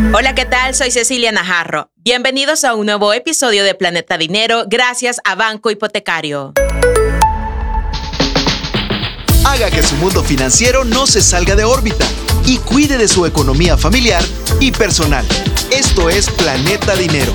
Hola, ¿qué tal? Soy Cecilia Najarro. Bienvenidos a un nuevo episodio de Planeta Dinero gracias a Banco Hipotecario. Haga que su mundo financiero no se salga de órbita y cuide de su economía familiar y personal. Esto es Planeta Dinero.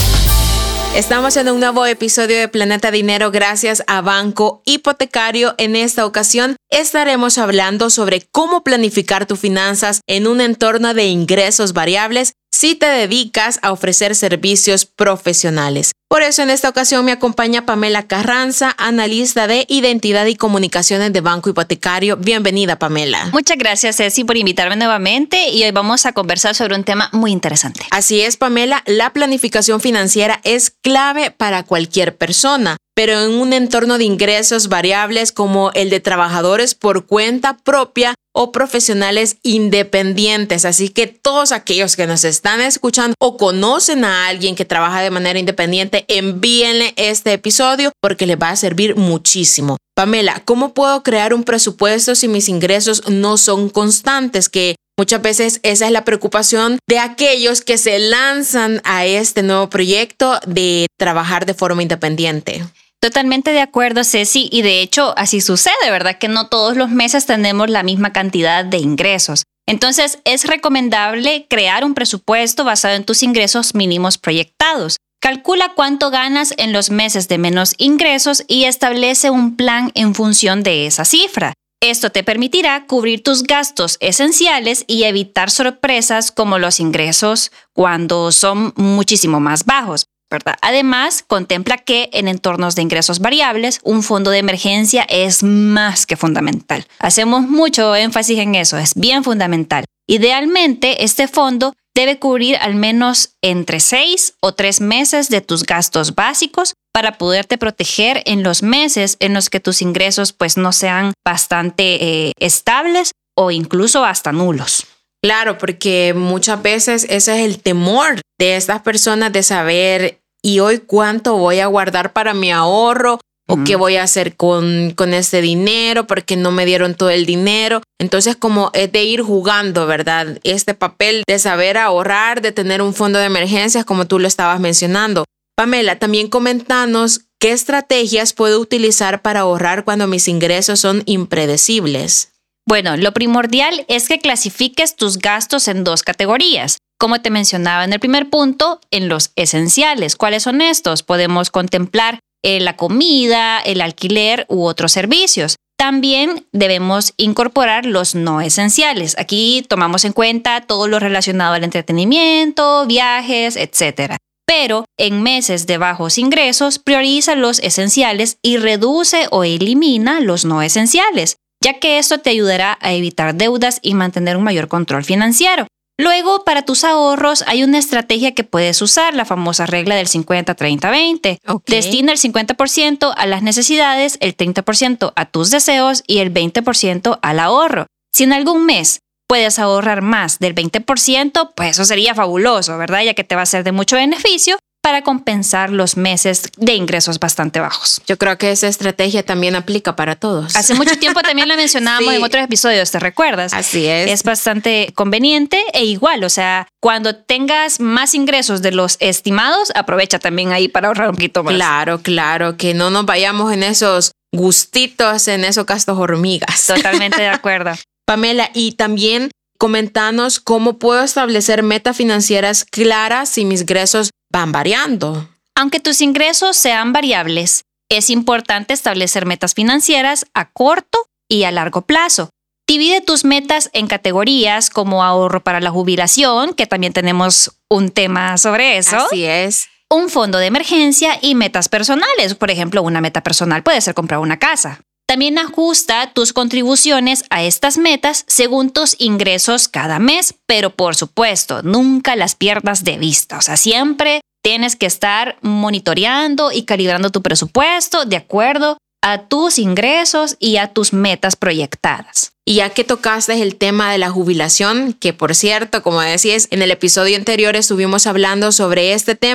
Estamos en un nuevo episodio de Planeta Dinero gracias a Banco Hipotecario. En esta ocasión estaremos hablando sobre cómo planificar tus finanzas en un entorno de ingresos variables si te dedicas a ofrecer servicios profesionales. Por eso en esta ocasión me acompaña Pamela Carranza, analista de Identidad y Comunicaciones de Banco Hipotecario. Bienvenida, Pamela. Muchas gracias, Ceci, por invitarme nuevamente y hoy vamos a conversar sobre un tema muy interesante. Así es, Pamela, la planificación financiera es clave para cualquier persona, pero en un entorno de ingresos variables como el de trabajadores por cuenta propia o profesionales independientes. Así que todos aquellos que nos están escuchando o conocen a alguien que trabaja de manera independiente, envíenle este episodio porque les va a servir muchísimo. Pamela, ¿cómo puedo crear un presupuesto si mis ingresos no son constantes? Que muchas veces esa es la preocupación de aquellos que se lanzan a este nuevo proyecto de trabajar de forma independiente. Totalmente de acuerdo, Ceci, y de hecho así sucede, ¿verdad? Que no todos los meses tenemos la misma cantidad de ingresos. Entonces, es recomendable crear un presupuesto basado en tus ingresos mínimos proyectados. Calcula cuánto ganas en los meses de menos ingresos y establece un plan en función de esa cifra. Esto te permitirá cubrir tus gastos esenciales y evitar sorpresas como los ingresos cuando son muchísimo más bajos, ¿verdad? Además, contempla que en entornos de ingresos variables, un fondo de emergencia es más que fundamental. Hacemos mucho énfasis en eso, es bien fundamental. Idealmente, este fondo debe cubrir al menos entre 6 o 3 meses de tus gastos básicos para poderte proteger en los meses en los que tus ingresos pues no sean bastante estables o incluso hasta nulos. Claro, porque muchas veces ese es el temor de estas personas de saber ¿y hoy cuánto voy a guardar para mi ahorro? ¿O qué voy a hacer con este dinero? Porque no me dieron todo el dinero. Entonces, como es de ir jugando, ¿verdad? Este papel de saber ahorrar, de tener un fondo de emergencias, como tú lo estabas mencionando. Pamela, también coméntanos qué estrategias puedo utilizar para ahorrar cuando mis ingresos son impredecibles. Bueno, lo primordial es que clasifiques tus gastos en 2 categorías. Como te mencionaba en el primer punto, en los esenciales. ¿Cuáles son estos? Podemos contemplar la comida, el alquiler u otros servicios. También debemos incorporar los no esenciales. Aquí tomamos en cuenta todo lo relacionado al entretenimiento, viajes, etc. Pero en meses de bajos ingresos, prioriza los esenciales y reduce o elimina los no esenciales, ya que esto te ayudará a evitar deudas y mantener un mayor control financiero. Luego, para tus ahorros, hay una estrategia que puedes usar, la famosa regla del 50-30-20. Okay. Destina el 50% a las necesidades, el 30% a tus deseos y el 20% al ahorro. Si en algún mes puedes ahorrar más del 20%, pues eso sería fabuloso, ¿verdad? Ya que te va a ser de mucho beneficio para compensar los meses de ingresos bastante bajos. Yo creo que esa estrategia también aplica para todos. Hace mucho tiempo también la mencionábamos sí. En otros episodios, ¿te recuerdas? Así es. Es bastante conveniente e igual, o sea, cuando tengas más ingresos de los estimados, aprovecha también ahí para ahorrar un poquito más. Claro, que no nos vayamos en esos gustitos, en esos gastos hormigas. Totalmente de acuerdo. Pamela, y también comentanos cómo puedo establecer metas financieras claras si mis ingresos van variando. Aunque tus ingresos sean variables, es importante establecer metas financieras a corto y a largo plazo. Divide tus metas en categorías como ahorro para la jubilación, que también tenemos un tema sobre eso. Así es. Un fondo de emergencia y metas personales. Por ejemplo, una meta personal puede ser comprar una casa. También ajusta tus contribuciones a estas metas según tus ingresos cada mes, pero por supuesto, nunca las pierdas de vista. O sea, siempre tienes que estar monitoreando y calibrando tu presupuesto de acuerdo a tus ingresos y a tus metas proyectadas. Y ya que tocaste el tema de la jubilación, que por cierto, como decías, en el episodio anterior estuvimos hablando sobre este tema,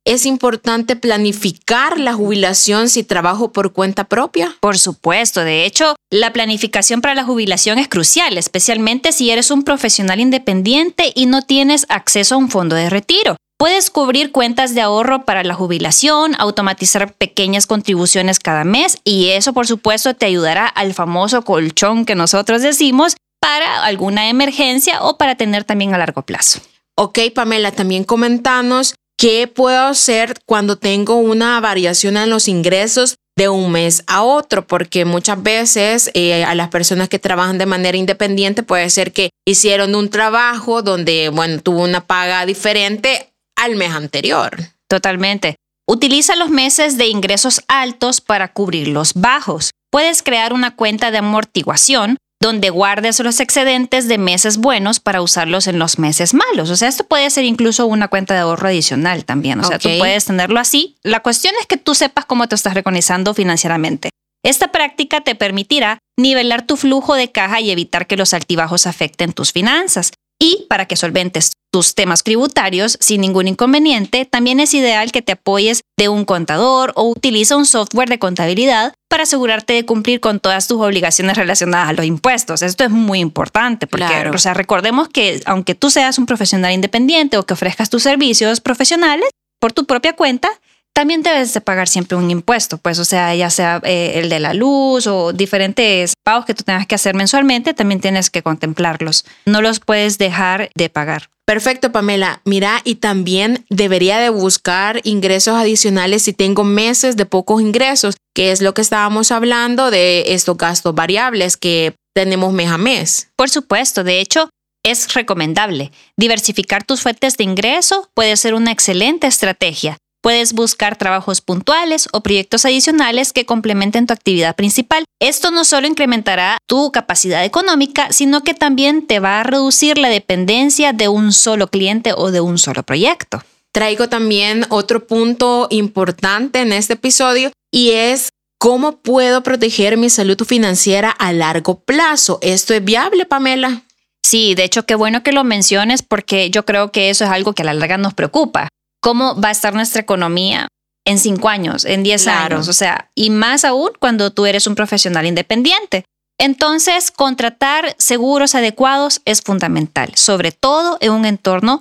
¿es importante planificar la jubilación si trabajo por cuenta propia? Por supuesto, de hecho, la planificación para la jubilación es crucial, especialmente si eres un profesional independiente y no tienes acceso a un fondo de retiro. Puedes cubrir cuentas de ahorro para la jubilación, automatizar pequeñas contribuciones cada mes y eso, por supuesto, te ayudará al famoso colchón que nosotros decimos para alguna emergencia o para tener también a largo plazo. Ok, Pamela, también comentanos qué puedo hacer cuando tengo una variación en los ingresos de un mes a otro, porque muchas veces a las personas que trabajan de manera independiente puede ser que hicieron un trabajo donde, tuvo una paga diferente al mes anterior. Totalmente. Utiliza los meses de ingresos altos para cubrir los bajos. Puedes crear una cuenta de amortiguación donde guardes los excedentes de meses buenos para usarlos en los meses malos. O sea, esto puede ser incluso una cuenta de ahorro adicional también. O sea, tú puedes tenerlo así. La cuestión es que tú sepas cómo te estás organizando financieramente. Esta práctica te permitirá nivelar tu flujo de caja y evitar que los altibajos afecten tus finanzas. Y para que solventes tus temas tributarios sin ningún inconveniente, también es ideal que te apoyes de un contador o utiliza un software de contabilidad para asegurarte de cumplir con todas tus obligaciones relacionadas a los impuestos. Esto es muy importante porque, claro. Recordemos que aunque tú seas un profesional independiente o que ofrezcas tus servicios profesionales por tu propia cuenta, también debes de pagar siempre un impuesto, ya sea el de la luz o diferentes pagos que tú tengas que hacer mensualmente, también tienes que contemplarlos. No los puedes dejar de pagar. Perfecto, Pamela. Mira, y también debería de buscar ingresos adicionales si tengo meses de pocos ingresos, que es lo que estábamos hablando de estos gastos variables que tenemos mes a mes. Por supuesto, de hecho, es recomendable. Diversificar tus fuentes de ingreso puede ser una excelente estrategia. Puedes buscar trabajos puntuales o proyectos adicionales que complementen tu actividad principal. Esto no solo incrementará tu capacidad económica, sino que también te va a reducir la dependencia de un solo cliente o de un solo proyecto. Traigo también otro punto importante en este episodio y es cómo puedo proteger mi salud financiera a largo plazo. ¿Esto es viable, Pamela? Sí, de hecho, qué bueno que lo menciones porque yo creo que eso es algo que a la larga nos preocupa. ¿Cómo va a estar nuestra economía en 5 años, en 10 años? Y más aún cuando tú eres un profesional independiente. Entonces, contratar seguros adecuados es fundamental, sobre todo en un entorno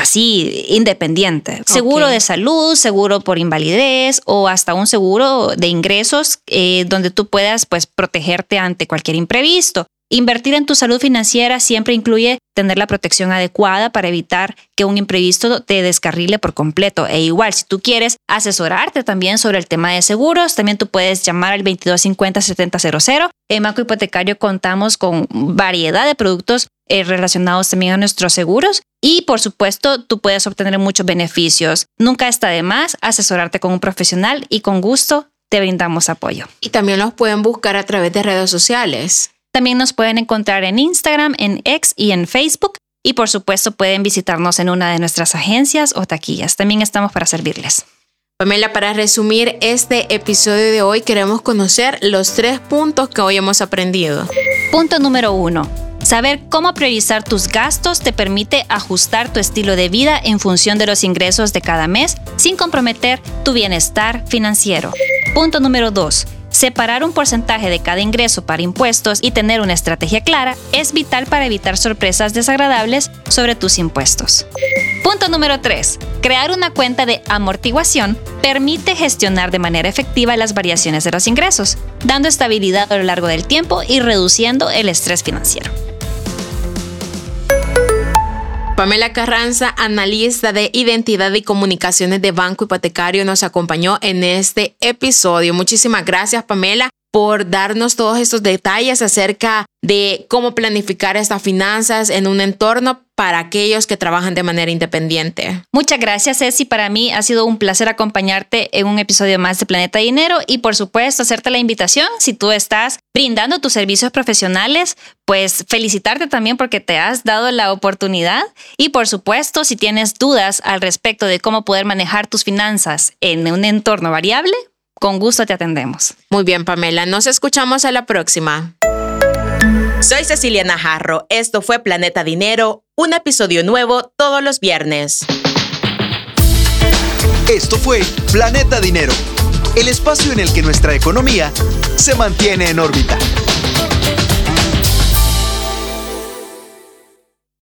así independiente. Seguro de salud, seguro por invalidez o hasta un seguro de ingresos donde tú puedas protegerte ante cualquier imprevisto. Invertir en tu salud financiera siempre incluye tener la protección adecuada para evitar que un imprevisto te descarrile por completo. E igual, si tú quieres asesorarte también sobre el tema de seguros, también tú puedes llamar al 2250-7000. En Banco Hipotecario contamos con variedad de productos relacionados también a nuestros seguros y, por supuesto, tú puedes obtener muchos beneficios. Nunca está de más asesorarte con un profesional y con gusto te brindamos apoyo. Y también los pueden buscar a través de redes sociales. También nos pueden encontrar en Instagram, en X y en Facebook. Y por supuesto pueden visitarnos en una de nuestras agencias o taquillas. También estamos para servirles. Pamela, para resumir este episodio de hoy, queremos conocer los 3 puntos que hoy hemos aprendido. Punto número 1. Saber cómo priorizar tus gastos te permite ajustar tu estilo de vida en función de los ingresos de cada mes sin comprometer tu bienestar financiero. Punto número 2. Separar un porcentaje de cada ingreso para impuestos y tener una estrategia clara es vital para evitar sorpresas desagradables sobre tus impuestos. Punto número 3. Crear una cuenta de amortiguación permite gestionar de manera efectiva las variaciones de los ingresos, dando estabilidad a lo largo del tiempo y reduciendo el estrés financiero. Pamela Carranza, analista de identidad y comunicaciones de Banco Hipotecario, nos acompañó en este episodio. Muchísimas gracias, Pamela, por darnos todos estos detalles acerca de cómo planificar estas finanzas en un entorno para aquellos que trabajan de manera independiente. Muchas gracias, Ceci. Para mí ha sido un placer acompañarte en un episodio más de Planeta Dinero y, por supuesto, hacerte la invitación. Si tú estás brindando tus servicios profesionales, pues felicitarte también porque te has dado la oportunidad. Y, por supuesto, si tienes dudas al respecto de cómo poder manejar tus finanzas en un entorno variable, con gusto te atendemos. Muy bien, Pamela. Nos escuchamos a la próxima. Soy Cecilia Najarro. Esto fue Planeta Dinero, un episodio nuevo todos los viernes. Esto fue Planeta Dinero, el espacio en el que nuestra economía se mantiene en órbita.